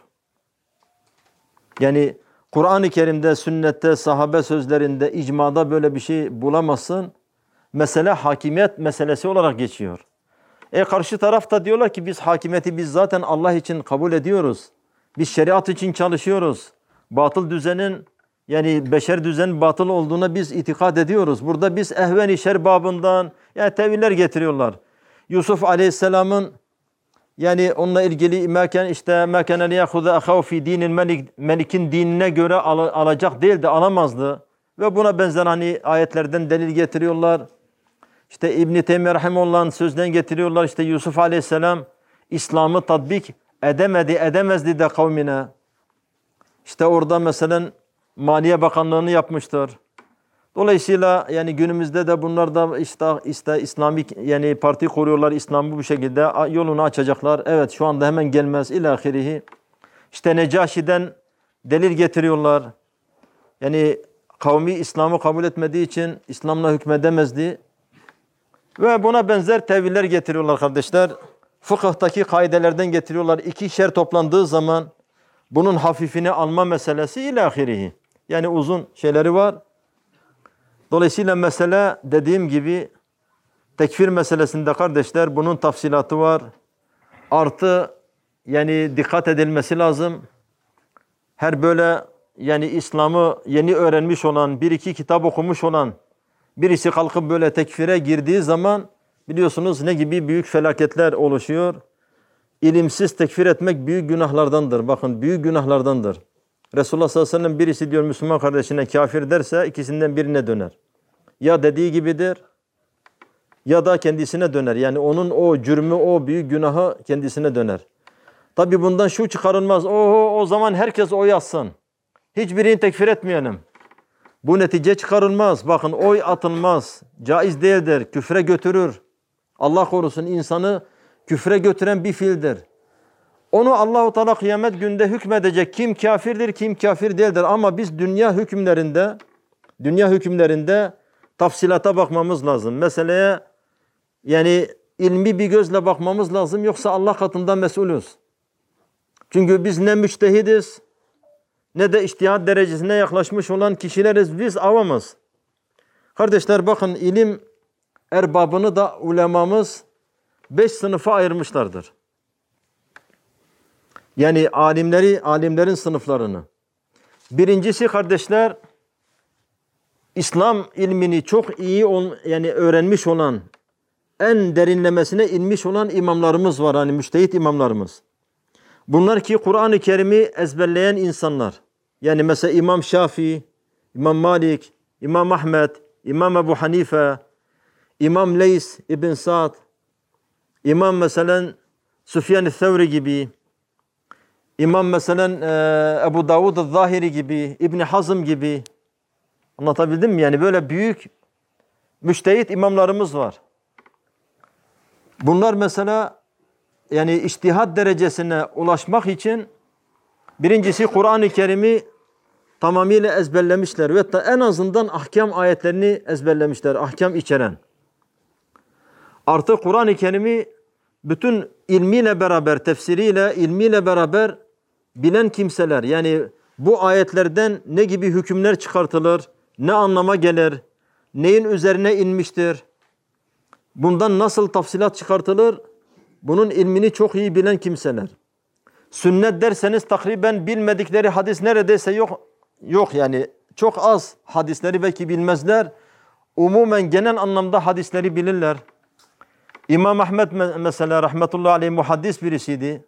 Yani Kur'an-ı Kerim'de, sünnette, sahabe sözlerinde, icmada böyle bir şey bulamazsın. Mesele hakimiyet meselesi olarak geçiyor. E karşı tarafta diyorlar ki biz hakimiyeti biz zaten Allah için kabul ediyoruz. Biz şeriat için çalışıyoruz. Batıl düzenin yani beşer düzen batıl olduğuna biz itikad ediyoruz. Burada biz ehven-i şer babından yani teviller getiriyorlar. Yusuf Aleyhisselam'ın yani onunla ilgili mekan işte mekane liyahuza ahav fi dinil melik, melikin dinine göre al, alacak değildi, alamazdı. Ve buna benzer hani ayetlerden delil getiriyorlar. İşte İbn-i Teymiye Rahimullah'ın sözden getiriyorlar. İşte Yusuf Aleyhisselam İslam'ı tatbik edemedi, edemezdi de kavmine. İşte orada mesela Maliye Bakanlığı'nı yapmıştır. Dolayısıyla yani günümüzde de bunlar da işte, işte İslamik yani parti kuruyorlar. İslam'ı bu şekilde yolunu açacaklar. Evet şu anda hemen gelmez ilahirihi. İşte Necaşi'den delil getiriyorlar. Yani kavmi İslam'ı kabul etmediği için İslam'la hükmedemezdi. Ve buna benzer teviller getiriyorlar kardeşler. Fıkıhtaki kaidelerden getiriyorlar. İki şer toplandığı zaman bunun hafifini alma meselesi ilahirihi. Yani uzun şeyleri var. Dolayısıyla mesele dediğim gibi Tekfir meselesinde kardeşler bunun tafsilatı var. Artı yani dikkat edilmesi lazım. Her böyle yani İslam'ı yeni öğrenmiş olan, bir iki kitap okumuş olan birisi kalkıp böyle tekfire girdiği zaman biliyorsunuz ne gibi büyük felaketler oluşuyor. İlimsiz tekfir etmek büyük günahlardandır. Bakın büyük günahlardandır. Resulullah sallallahu aleyhi ve sellem birisi diyor Müslüman kardeşine kafir derse ikisinden birine döner. Ya dediği gibidir ya da kendisine döner. Yani onun o cürmü, o büyük günahı kendisine döner. Tabi bundan şu çıkarılmaz. Oho o zaman herkes oy atsın. Hiçbirini tekfir etmeyelim. Bu netice çıkarılmaz. Bakın oy atılmaz. Caiz değildir. Küfre götürür. Allah korusun insanı küfre götüren bir fiildir. Onu Allah-u Teala kıyamet günde hükmedecek. Kim kafirdir, kim kafir değildir. Ama biz dünya hükümlerinde dünya hükümlerinde tafsilata bakmamız lazım. Meseleye yani ilmi bir gözle bakmamız lazım. Yoksa Allah katında mesulüz. Çünkü biz ne müçtehidiz ne de içtihat derecesine yaklaşmış olan kişileriz. Biz avamız. Kardeşler bakın ilim erbabını da ulemamız beş sınıfa ayırmışlardır. Yani alimleri, alimlerin sınıflarını. Birincisi kardeşler, İslam ilmini çok iyi yani öğrenmiş olan, en derinlemesine inmiş olan imamlarımız var. Hani müçtehit imamlarımız. Bunlar ki Kur'an-ı Kerim'i ezberleyen insanlar. Yani mesela İmam Şafii, İmam Malik, İmam Ahmed, İmam Ebu Hanife, İmam Leys İbn Sa'd, İmam mesela Süfyan-ı Thevri gibi, İmam mesela e, Ebu Davud-ı Zahiri gibi, İbn Hazm gibi. Anlatabildim mi? Yani böyle büyük müçtehit imamlarımız var. Bunlar mesela yani içtihat derecesine ulaşmak için birincisi Kur'an-ı Kerim'i tamamıyla ezberlemişler ve en azından ahkam ayetlerini ezberlemişler, ahkam içeren. Artık Kur'an-ı Kerim'i bütün ilmiyle beraber, tefsiriyle, ilmiyle beraber bilen kimseler, yani bu ayetlerden ne gibi hükümler çıkartılır, ne anlama gelir, neyin üzerine inmiştir, bundan nasıl tafsilat çıkartılır, bunun ilmini çok iyi bilen kimseler. Sünnet derseniz takriben bilmedikleri hadis neredeyse yok. Yok yani çok az hadisleri belki bilmezler. Umumen genel anlamda hadisleri bilirler. İmam Ahmed mesela rahmetullahi aleyh muhaddis birisiydi.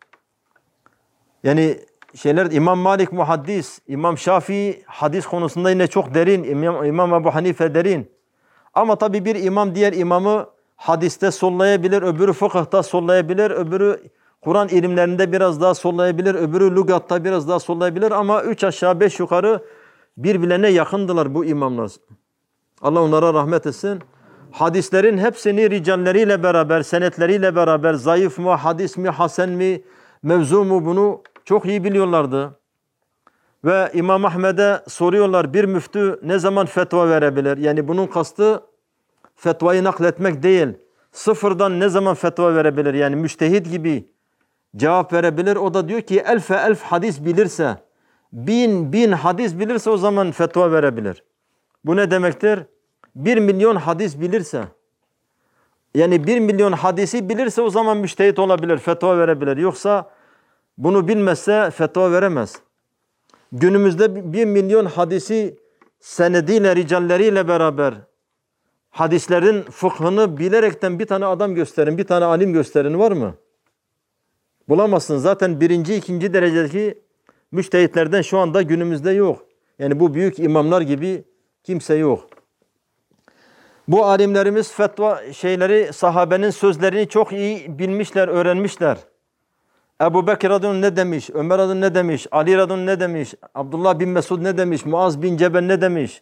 Yani şeyler İmam Malik muhaddis, İmam Şafii hadis konusunda yine çok derin, İmam, İmam Ebu Hanife derin. Ama tabii bir imam diğer imamı hadiste sollayabilir, öbürü fıkıhta sollayabilir, öbürü Kur'an ilimlerinde biraz daha sollayabilir, öbürü lügatta biraz daha sollayabilir ama üç aşağı beş yukarı birbirlerine yakındılar bu imamlar. Allah onlara rahmet etsin. Hadislerin hepsini ricalleriyle beraber, senetleriyle beraber zayıf mı, hadis mi, hasen mi, mevzu mu bunu çok iyi biliyorlardı. Ve İmam Ahmed'e soruyorlar bir müftü ne zaman fetva verebilir? Yani bunun kastı fetvayı nakletmek değil. Sıfırdan ne zaman fetva verebilir? Yani müçtehit gibi cevap verebilir. O da diyor ki elfe elf hadis bilirse, bin bin hadis bilirse o zaman fetva verebilir. Bu ne demektir? Bir milyon hadis bilirse, yani bir milyon hadisi bilirse o zaman müçtehit olabilir, fetva verebilir. Yoksa bunu bilmezse fetva veremez. Günümüzde bir milyon hadisi senediyle, ricalleriyle beraber hadislerin fıkhını bilerekten bir tane adam gösterin, bir tane alim gösterin var mı? Bulamazsın. Zaten birinci, ikinci derecedeki müçtehitlerden şu anda günümüzde yok. Yani bu büyük imamlar gibi kimse yok. Bu alimlerimiz fetva şeyleri, sahabenin sözlerini çok iyi bilmişler, öğrenmişler. Ebu Bekir radıyallahu ne demiş, Ömer radıyallahu ne demiş, Ali radıyallahu ne demiş, Abdullah bin Mesud ne demiş, Muaz bin Cebel ne demiş.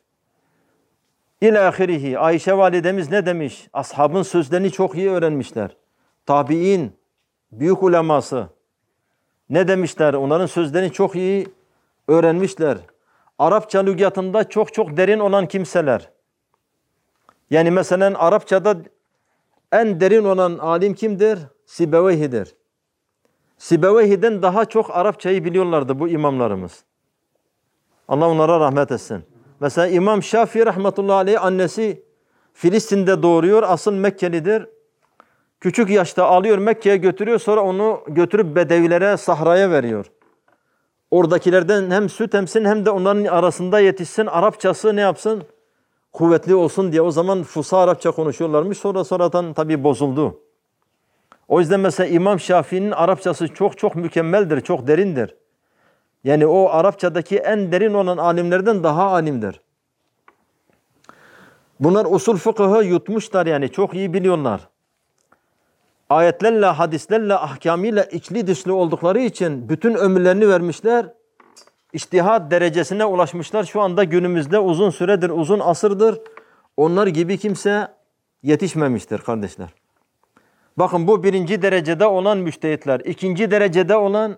İlâ ahirihi, Ayşe validemiz ne demiş? Ashabın sözlerini çok iyi öğrenmişler. Tabi'in, büyük uleması ne demişler? Onların sözlerini çok iyi öğrenmişler. Arapça lügatında çok çok derin olan kimseler. Yani mesela Arapçada en derin olan alim kimdir? Sibeveyhi'dir. Sibeveyhi'den daha çok Arapçayı biliyorlardı bu imamlarımız. Allah onlara rahmet etsin. Mesela İmam Şafii rahmetullahi aleyh annesi Filistin'de doğuruyor. Asıl Mekkelidir. Küçük yaşta alıyor Mekke'ye götürüyor. Sonra onu götürüp Bedevilere, sahraya veriyor. Oradakilerden hem süt emsin hem de onların arasında yetişsin. Arapçası ne yapsın? Kuvvetli olsun diye. O zaman Fusha Arapça konuşuyorlarmış. Sonra sonradan tabii bozuldu. O yüzden mesela İmam Şafii'nin Arapçası çok çok mükemmeldir. Çok derindir. Yani o Arapçadaki en derin olan alimlerden daha alimdir. Bunlar usul fıkıhı yutmuşlar yani. Çok iyi biliyorlar. Ayetlerle, hadislerle, ahkamıyla içli dışlı oldukları için bütün ömürlerini vermişler. İçtihat derecesine ulaşmışlar. Şu anda günümüzde uzun süredir, uzun asırdır. Onlar gibi kimse yetişmemiştir kardeşler. Bakın bu birinci derecede olan müştehitler. İkinci derecede olan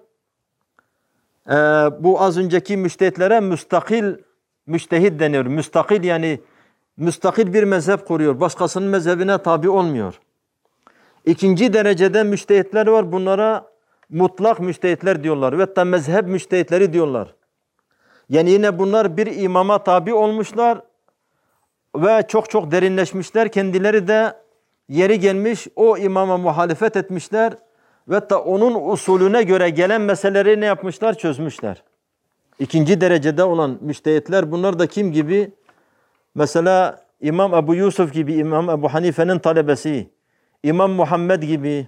e, bu az önceki müştehitlere müstakil müştehit deniyor. Müstakil yani müstakil bir mezhep kuruyor. Başkasının mezhebine tabi olmuyor. İkinci derecede müştehitler var. Bunlara mutlak müştehitler diyorlar. Ve hatta mezhep müştehitleri diyorlar. Yani yine bunlar bir imama tabi olmuşlar ve çok çok derinleşmişler. Kendileri de yeri gelmiş o imama muhalefet etmişler ve hatta onun usulüne göre gelen meseleleri ne yapmışlar? Çözmüşler. İkinci derecede olan müştehitler bunlar da kim gibi? Mesela İmam Ebu Yusuf gibi, İmam Ebu Hanife'nin talebesi, İmam Muhammed gibi,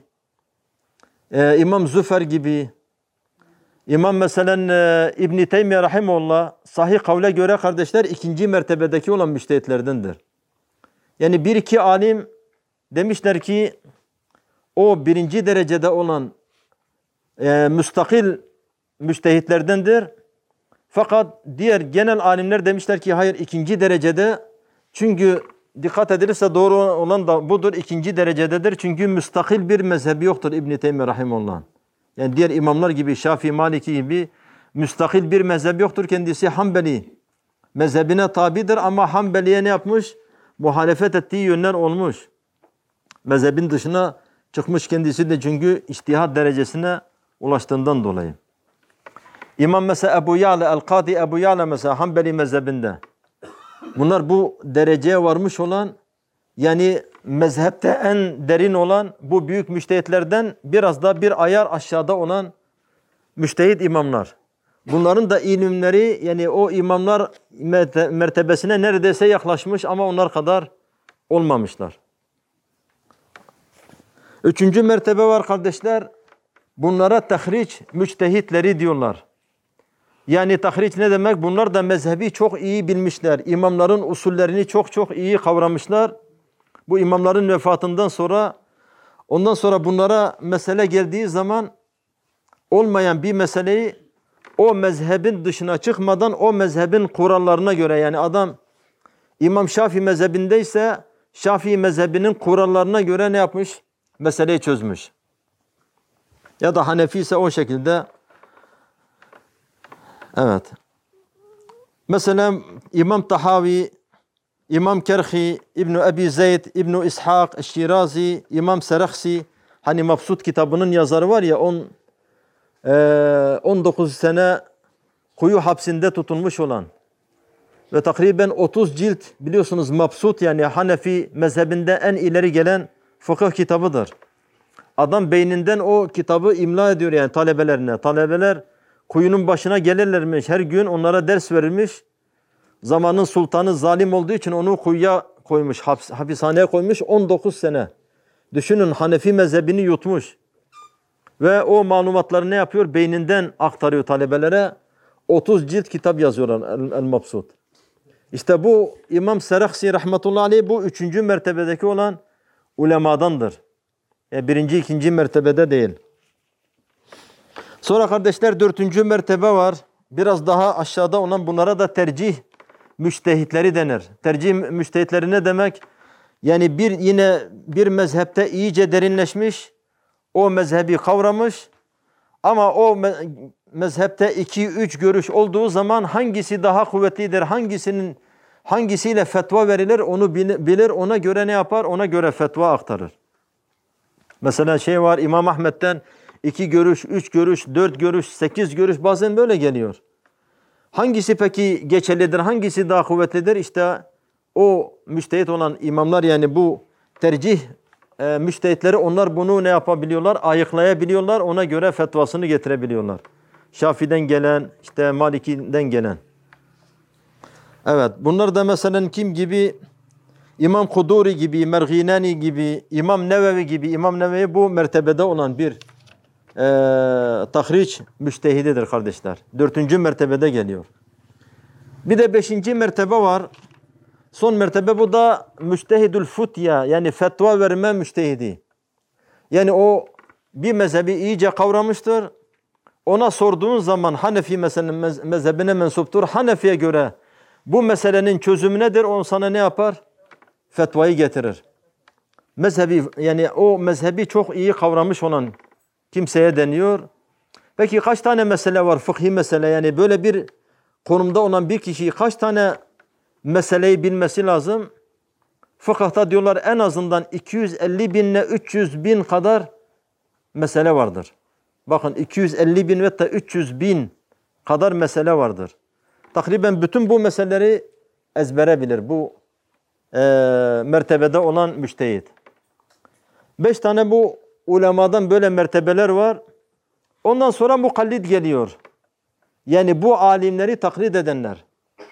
e, İmam Züfer gibi, İmam mesela e, İbn-i Teymiye Rahimullah sahih kavle göre kardeşler ikinci mertebedeki olan müştehitlerdendir. Yani bir iki alim demişler ki o birinci derecede olan e, müstakil müştehitlerdendir. Fakat diğer genel alimler demişler ki hayır ikinci derecede, çünkü dikkat edilirse doğru olan da budur, ikinci derecededir. Çünkü müstakil bir mezhebi yoktur İbn-i Teymiye Rahimullah'ın. Yani diğer imamlar gibi Şafii, Maliki gibi müstakil bir mezhep yoktur. Kendisi Hanbeli mezhebine tabidir ama Hanbeli'ye ne yapmış? Muhalefet ettiği yönler olmuş. Mezhebin dışına çıkmış kendisi de çünkü içtihat derecesine ulaştığından dolayı. İmam mesela Ebu Ya'la, El-Kadi Ebu Ya'la mesela Hanbeli mezhebinde. Bunlar bu dereceye varmış olan, yani mezhepte en derin olan bu büyük müştehitlerden biraz da bir ayar aşağıda olan müştehit imamlar. Bunların da ilimleri yani o imamlar mertebesine neredeyse yaklaşmış ama onlar kadar olmamışlar. Üçüncü mertebe var kardeşler. Bunlara tahriç müçtehitleri diyorlar. Yani tahriç ne demek? Bunlar da mezhebi çok iyi bilmişler. İmamların usullerini çok çok iyi kavramışlar. Bu imamların vefatından sonra, ondan sonra bunlara mesele geldiği zaman olmayan bir meseleyi o mezhebin dışına çıkmadan o mezhebin kurallarına göre, yani adam İmam Şafii mezhebindeyse Şafii mezhebinin kurallarına göre ne yapmış? Meseleyi çözmüş. Ya da Hanefi ise o şekilde. Evet. Mesela İmam Tahavi, İmam Kerhi, İbn Ebi Zeyd, İbn İshak, Şirazi, İmam Serakhsi, hani Mabsut kitabının yazarı var ya, on, on dokuz sene kuyu hapsinde tutulmuş olan ve takriben otuz cilt, biliyorsunuz Mabsut yani Hanefi mezhebinde en ileri gelen fıkıh kitabıdır. Adam beyninden o kitabı imla ediyor yani talebelerine. Talebeler kuyunun başına gelirlermiş. Her gün onlara ders verilmiş. Zamanın sultanı zalim olduğu için onu kuyuya koymuş, haps, hapishaneye koymuş on dokuz sene. Düşünün, Hanefi mezhebini yutmuş. Ve o malumatları ne yapıyor? Beyninden aktarıyor talebelere. otuz cilt kitap yazıyorlar El-Mabsut. İşte bu İmam Serakhsi rahmetullahi aleyh bu üçüncü mertebedeki olan ulemadandır. Yani birinci, ikinci mertebede değil. Sonra kardeşler dördüncü mertebe var. Biraz daha aşağıda olan, bunlara da tercih müçtehitleri denir. Tercih müçtehitleri ne demek? Yani bir yine bir mezhepte iyice derinleşmiş, o mezhebi kavramış ama o mezhepte iki üç görüş olduğu zaman hangisi daha kuvvetlidir, hangisinin hangisiyle fetva verilir onu bilir, ona göre ne yapar? Ona göre fetva aktarır. Mesela şey var, İmam Ahmet'ten iki görüş, üç görüş, dört görüş, sekiz görüş bazen böyle geliyor. Hangisi peki geçerlidir, hangisi daha kuvvetlidir? İşte o müçtehit olan imamlar yani bu tercih e, müçtehitleri onlar bunu ne yapabiliyorlar? Ayıklayabiliyorlar. Ona göre fetvasını getirebiliyorlar. Şafi'den gelen, işte Maliki'den gelen. Evet, bunlar da mesela kim gibi? İmam Kuduri gibi, Merginani gibi, İmam Nevevi gibi. İmam Nevevi bu mertebede olan bir e, tahriç müçtehididir kardeşler. Dördüncü mertebede geliyor. Bir de beşinci mertebe var. Son mertebe bu da müçtehidül futya yani fetva verme müçtehidi. Yani o bir mezhebi iyice kavramıştır. Ona sorduğun zaman Hanefi mesela mezhebine mensuptur. Hanefi'ye göre bu meselenin çözümü nedir? O sana ne yapar? Fetvayı getirir. Mezhebi yani o mezhebi çok iyi kavramış olan kimseye deniyor. Peki kaç tane mesele var? Fıkhi mesele yani böyle bir konumda olan bir kişi kaç tane meseleyi bilmesi lazım? Fıkıhta diyorlar en azından iki yüz elli bin ile üç yüz bin kadar mesele vardır. Bakın iki yüz elli bin ve da üç yüz bin kadar mesele vardır. Takriben bütün bu meseleleri ezbere bilir bu e, mertebede olan müçtehit. Beş tane bu ulemadan böyle mertebeler var. Ondan sonra mukallid geliyor. Yani bu alimleri taklit edenler.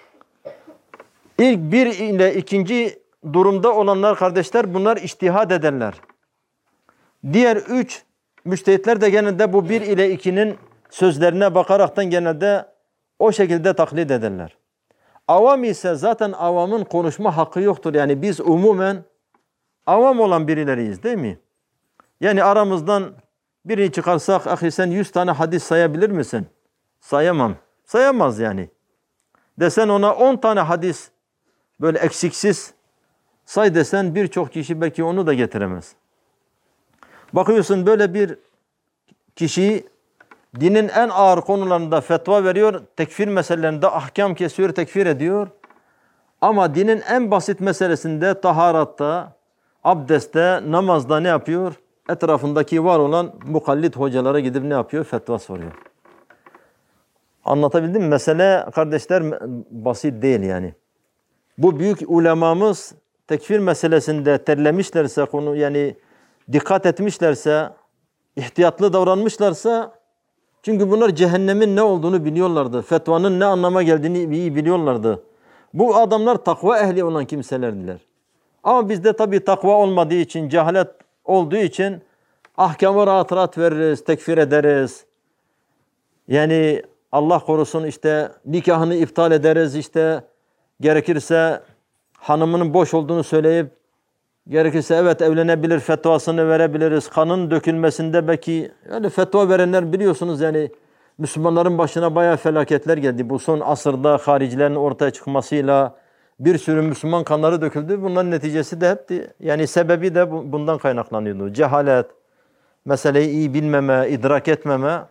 İlk bir ile ikinci durumda olanlar kardeşler bunlar içtihad edenler. Diğer üç müçtehitler de genelde bu bir ile ikinin sözlerine bakaraktan genelde o şekilde taklit ederler. Avam ise zaten avamın konuşma hakkı yoktur. Yani biz umumen avam olan birileriyiz değil mi? Yani aramızdan birini çıkarsak, ahi sen yüz tane hadis sayabilir misin? Sayamam. Sayamaz yani. Desen ona on tane hadis böyle eksiksiz say desen birçok kişi belki onu da getiremez. Bakıyorsun böyle bir kişi dinin en ağır konularında fetva veriyor, tekfir meselelerinde ahkam kesiyor, tekfir ediyor. Ama dinin en basit meselesinde taharatta, abdestte, namazda ne yapıyor? Etrafındaki var olan mukallid hocalara gidip ne yapıyor? Fetva soruyor. Anlatabildim mi? Mesele kardeşler basit değil yani. Bu büyük ulemamız tekfir meselesinde terlemişlerse, konu yani dikkat etmişlerse, ihtiyatlı davranmışlarsa, çünkü bunlar cehennemin ne olduğunu biliyorlardı. Fetvanın ne anlama geldiğini iyi biliyorlardı. Bu adamlar takva ehli olan kimselerdiler. Ama bizde tabii takva olmadığı için, cehalet olduğu için ahkamı rahat rahat veririz, tekfir ederiz. Yani Allah korusun işte nikahını iptal ederiz, işte gerekirse hanımının boş olduğunu söyleyip gerekirse evet evlenebilir fetvasını verebiliriz. Kanın dökülmesinde belki yani fetva verenler biliyorsunuz yani Müslümanların başına bayağı felaketler geldi. Bu son asırda haricilerin ortaya çıkmasıyla bir sürü Müslüman kanları döküldü. Bunların neticesi de hep yani sebebi de bundan kaynaklanıyordu. Cehalet, meseleyi iyi bilmeme, idrak etmeme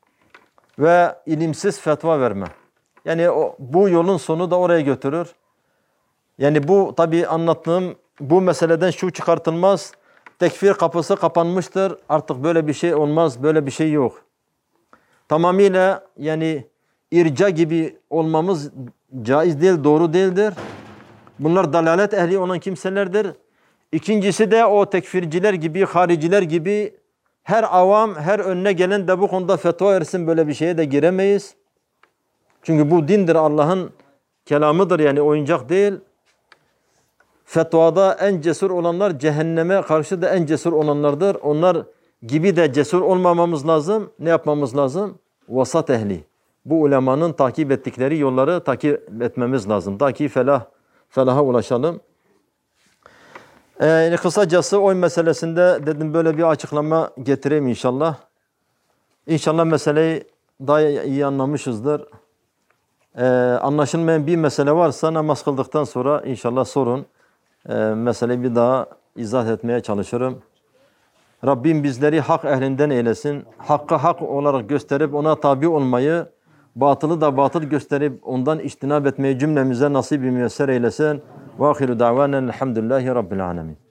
ve ilimsiz fetva verme. Yani o, bu yolun sonu da oraya götürür. Yani bu tabii anlattığım bu meseleden şu çıkartılmaz. Tekfir kapısı kapanmıştır. Artık böyle bir şey olmaz. Böyle bir şey yok. Tamamıyla yani irca gibi olmamız caiz değil, doğru değildir. Bunlar dalalet ehli olan kimselerdir. İkincisi de o tekfirciler gibi, hariciler gibi her avam, her önüne gelen de bu konuda fetva versin, böyle bir şeye de giremeyiz. Çünkü bu dindir, Allah'ın kelamıdır yani oyuncak değil. Fetvada en cesur olanlar cehenneme karşı da en cesur olanlardır. Onlar gibi de cesur olmamamız lazım. Ne yapmamız lazım? Vasat ehli. Bu ulemanın takip ettikleri yolları takip etmemiz lazım. Ta ki felah, felaha ulaşalım. Ee, yani kısacası oy meselesinde dedim böyle bir açıklama getireyim inşallah. İnşallah meseleyi daha iyi anlamışızdır. Ee, anlaşılmayan bir mesele varsa namaz kıldıktan sonra inşallah sorun. Ee, meseleyi bir daha izah etmeye çalışırım. Rabbim bizleri hak ehlinden eylesin. Hakkı hak olarak gösterip ona tabi olmayı, batılı da batıl gösterip ondan içtinab etmeyi cümlemize nasip-i müyesser eylesin. Ve ahiru da'vanen elhamdülillahi rabbil alemin.